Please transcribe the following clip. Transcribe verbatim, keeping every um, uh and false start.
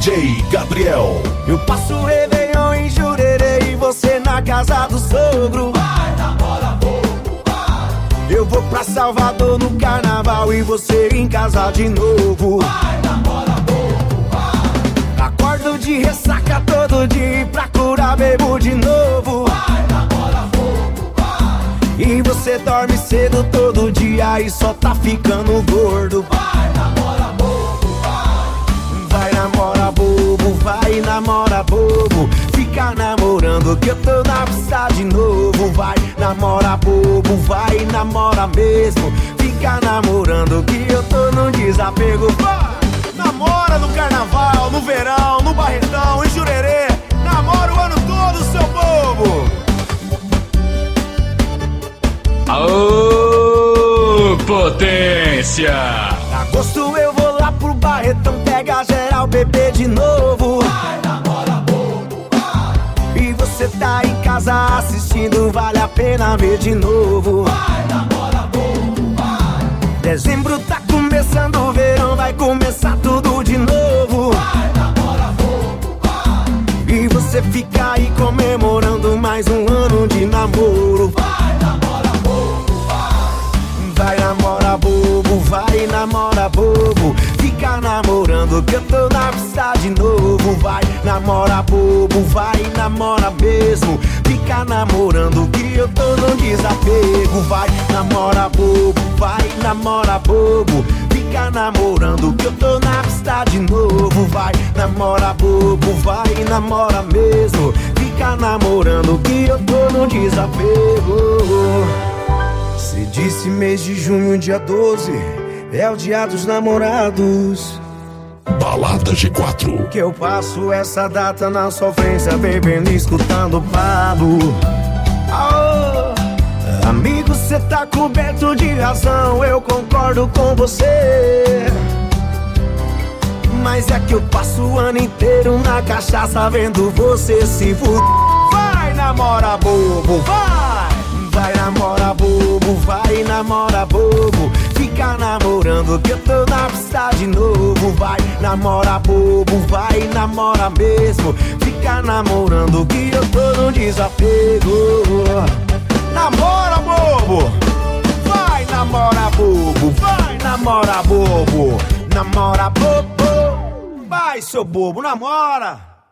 J Gabriel. Eu passo o Réveillon em Jurerê e você na casa do sogro. Vai, namora bobo, vai. Eu vou pra Salvador no carnaval e você em casa de novo. Vai, namora bobo, vai. Acordo de ressaca todo dia e pra curar bebo de novo. Vai, namora bobo, vai. E você dorme cedo todo dia e só tá ficando gordo. Vai, namora bobo, vai. Vai, namora bobo, vai, namora bobo. Fica namorando que eu tô na pista de novo. Vai, namora bobo, vai, namora mesmo. Fica namorando que eu tô no desapego. Vai, namora no carnaval, no verão, no Barretão, em Jurerê. Namora o ano todo, seu bobo. Aô, potência! Agosto eu vou lá pro Barretão, pega geral, bebê de novo. Vai, namora bobo, vai. E você tá em casa assistindo, vale a pena ver de novo. Vai, namora bobo, vai. Dezembro tá começando, o verão vai começar tudo de novo. Vai, namora bobo, vai. E você fica aí comemorando mais um ano de namoro. Vai, namora bobo, vai. Vai, namora bobo, vai, namora bobo. Fica namorando que eu tô na pista de novo. Vai, namora bobo, vai, namora mesmo. Fica namorando que eu tô no desapego. Vai, namora bobo, vai, namora bobo. Fica namorando que eu tô na pista de novo. Vai, namora bobo, vai, namora mesmo. Fica namorando que eu tô no desapego. Cê disse mês de junho, dia doze, é o dia dos namorados. Balada G quatro. Que eu passo essa data na sofrência, bebendo e escutando Pablo. Aô, amigo, cê tá coberto de razão, eu concordo com você. Mas é que eu passo o ano inteiro na cachaça vendo você se fuder. Vai, namora bobo, vai! Vai, namora bobo, vai, namora bobo. Fica namorando que eu tô na pista de novo. Vai, namora bobo, vai, namora mesmo. Fica namorando que eu tô no desapego. Namora bobo, vai, namora bobo, vai, namora bobo. Namora bobo, vai, seu bobo, namora.